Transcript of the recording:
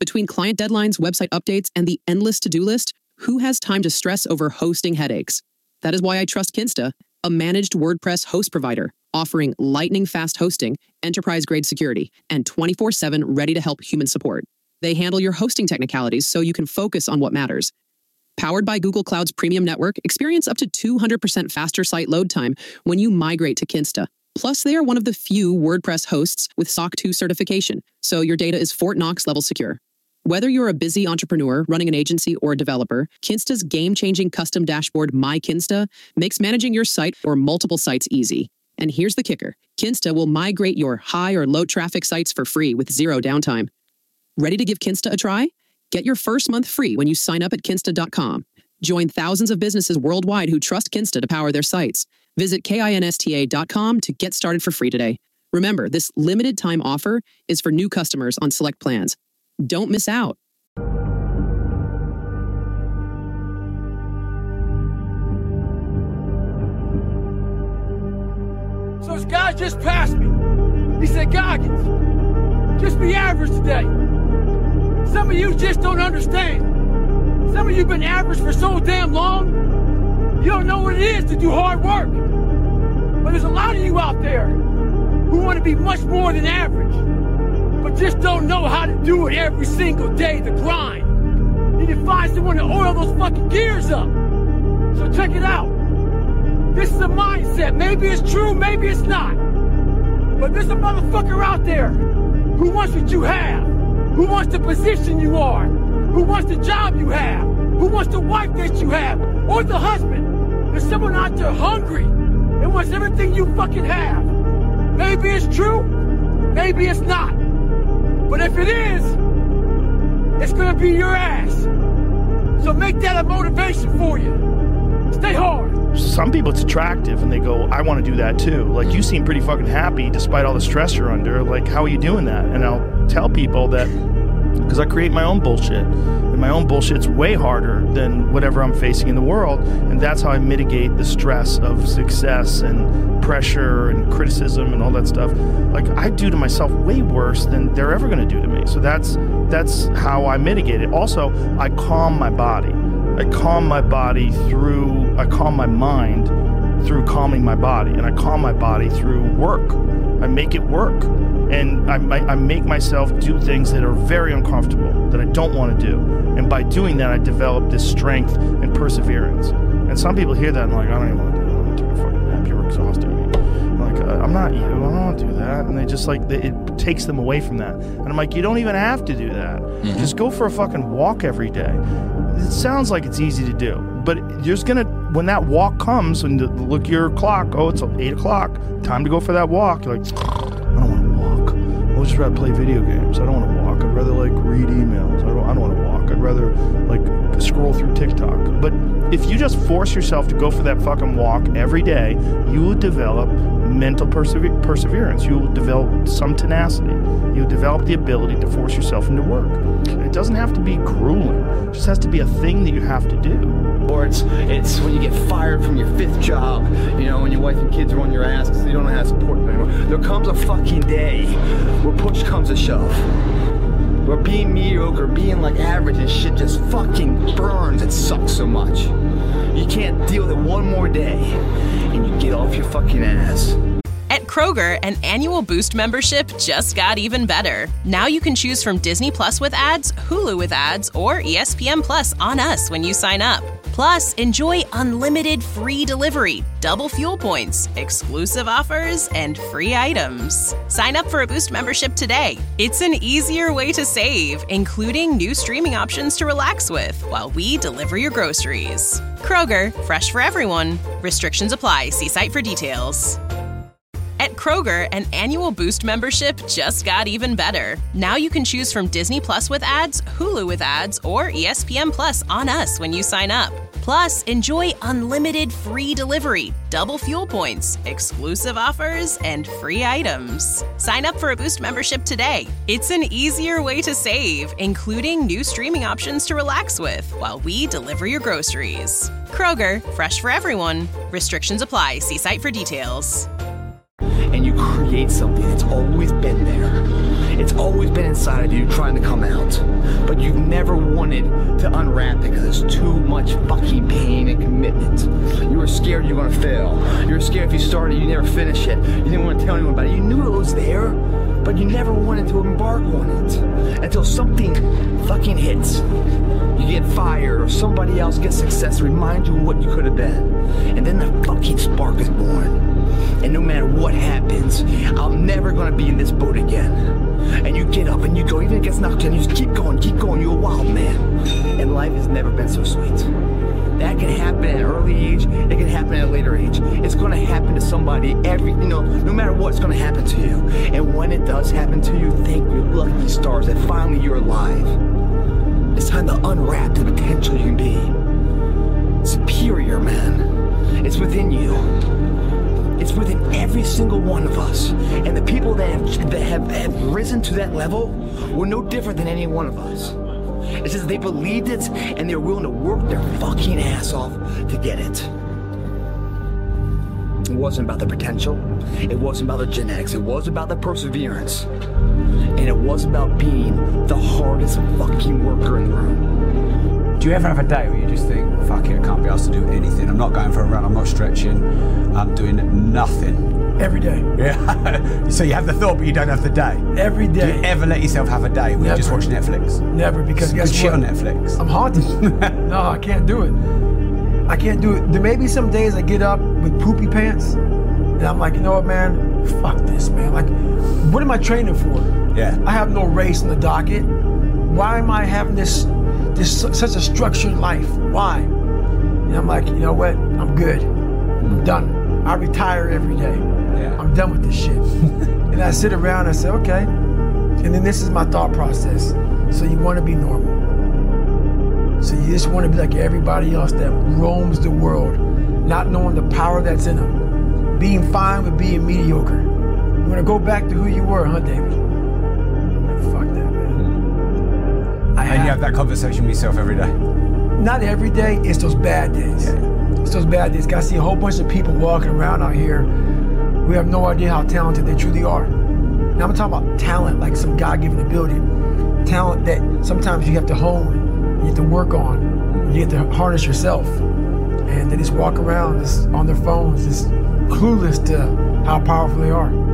Between client deadlines, website updates, and the endless to-do list, who has time to stress over hosting headaches? That is why I trust Kinsta, a managed WordPress host provider, offering lightning-fast hosting, enterprise-grade security, and 24/7 ready-to-help human support. They handle your hosting technicalities so you can focus on what matters. Powered by Google Cloud's premium network, experience up to 200% faster site load time when you migrate to Kinsta. Plus, they are one of the few WordPress hosts with SOC 2 certification, so your data is Fort Knox level secure. Whether you're a busy entrepreneur running an agency or a developer, Kinsta's game-changing custom dashboard, My Kinsta, makes managing your site or multiple sites easy. And here's the kicker. Kinsta will migrate your high or low traffic sites for free with zero downtime. Ready to give Kinsta a try? Get your first month free when you sign up at Kinsta.com. Join thousands of businesses worldwide who trust Kinsta to power their sites. Visit KINSTA.com to get started for free today. Remember, this limited time offer is for new customers on select plans. Don't miss out. So this guy just passed me. He said, Goggins, just be average today. Some of you just don't understand. Some of you been average for so damn long, you don't know what it is to do hard work. But there's a lot of you out there who want to be much more than average, but just don't know how to do it every single day, the grind. You need to find someone to oil those fucking gears up. So check it out. This is a mindset. Maybe it's true, maybe it's not. But there's a motherfucker out there who wants what you have, who wants the position you are, who wants the job you have, who wants the wife that you have, or the husband. There's someone out there hungry and wants everything you fucking have. Maybe it's true, maybe it's not. But if it is, it's gonna be your ass. So make that a motivation for you. Stay hard. Some people it's attractive and they go, I want to do that too. Like, you seem pretty fucking happy despite all the stress you're under. Like, how are you doing that? And I'll tell people that because I create my own bullshit. And my own bullshit's way harder than whatever I'm facing in the world. And that's how I mitigate the stress of success and pressure and criticism and all that stuff. Like, I do to myself way worse than they're ever going to do to me. So that's how I mitigate it. Also, I calm my body. I calm my mind through calming my body. And I calm my body through work. I make it work. And I make myself do things that are very uncomfortable, that I don't want to do. And by doing that, I develop this strength and perseverance. And some people hear that and like, I don't even want to do that. I'm going to take a fucking nap. You're exhausting me. I'm like, I'm not you. I don't want to do that. And they just like, it takes them away from that. And I'm like, you don't even have to do that. Mm-hmm. Just go for a fucking walk every day. It sounds like it's easy to do. But there's going to, when that walk comes, and look at your clock, oh, it's 8 o'clock, time to go for that walk. You're like, I don't want to walk. I'll just rather play video games. I don't want to walk. I'd rather like read emails. I don't want to walk. I'd rather like scroll through TikTok. But if you just force yourself to go for that fucking walk every day, you will develop mental perseverance. You will develop some tenacity. You will develop the ability to force yourself into work. And it doesn't have to be grueling. It just has to be a thing that you have to do. Or it's when you get fired from your 5th job, you know, when your wife and kids are on your ass because you don't know how to support them anymore. There comes a fucking day where push comes to shove. Where being mediocre, being like average and shit just fucking burns. It sucks so much. You can't deal with it one more day and you get off your fucking ass. At Kroger, an annual Boost membership just got even better. Now you can choose from Disney Plus with ads, Hulu with ads, or ESPN Plus on us when you sign up. Plus, enjoy unlimited free delivery, double fuel points, exclusive offers, and free items. Sign up for a Boost membership today. It's an easier way to save, including new streaming options to relax with while we deliver your groceries. Kroger, fresh for everyone. Restrictions apply. See site for details. At Kroger, an annual Boost membership just got even better. Now you can choose from Disney Plus with ads, Hulu with ads, or ESPN Plus on us when you sign up. Plus, enjoy unlimited free delivery, double fuel points, exclusive offers, and free items. Sign up for a Boost membership today. It's an easier way to save, including new streaming options to relax with while we deliver your groceries. Kroger, fresh for everyone. Restrictions apply. See site for details. And you create something that's always been there. It's always been inside of you trying to come out. But you've never wanted to unwrap it because there's too much fucking pain and commitment. You were scared you were gonna fail. You were scared if you started, you never finish it. You didn't want to tell anyone about it. You knew it was there, but you never wanted to embark on it. Until something fucking hits. You get fired or somebody else gets success to remind you of what you could have been. And then the fucking spark is born. And no matter what happens, I'm never gonna be in this boat again. And you get up and you go, even if it gets knocked down, you just keep going, you're a wild man. And life has never been so sweet. That can happen at an early age, it can happen at a later age. It's gonna happen to somebody no matter what, it's gonna happen to you. And when it does happen to you, thank your lucky stars that finally you're alive. It's time to unwrap the potential you can be. Superior, man. It's within you. It's within every single one of us. And the people that have risen to that level were no different than any one of us. It's just they believed it and they were willing to work their fucking ass off to get it. It wasn't about the potential. It wasn't about the genetics. It was about the perseverance. And it was about being the hardest fucking worker in the room. Do you ever have a day where you just think, fuck it, I can't be asked to do anything. I'm not going for a run, I'm not stretching, I'm doing nothing. Every day. Yeah. So you have the thought, but you don't have the day. Every day. Do you ever let yourself have a day where you just watch Netflix? Never, because guess what? Shit on Netflix. I'm haunted. No, I can't do it. I can't do it. There may be some days I get up with poopy pants, and I'm like, you know what, man? Fuck this, man. Like, what am I training for? Yeah. I have no race on the docket. Why am I having this such a structured life? Why? And I'm like, you know what? I'm good. I'm done. I retire every day. Yeah. I'm done with this shit. And I sit around and I say, okay. And then this is my thought process. So you want to be normal. So you just want to be like everybody else that roams the world, not knowing the power that's in them. Being fine with being mediocre. You want to go back to who you were, huh, David? Like, fuck that, man. And you have that conversation with yourself every day? Not every day, it's those bad days. Yeah. It's those bad days. I see a whole bunch of people walking around out here who have no idea how talented they truly are. Now I'm talking about talent, like some God-given ability. Talent that sometimes you have to hone, you have to work on, you have to harness yourself. And they just walk around just on their phones, just clueless to how powerful they are.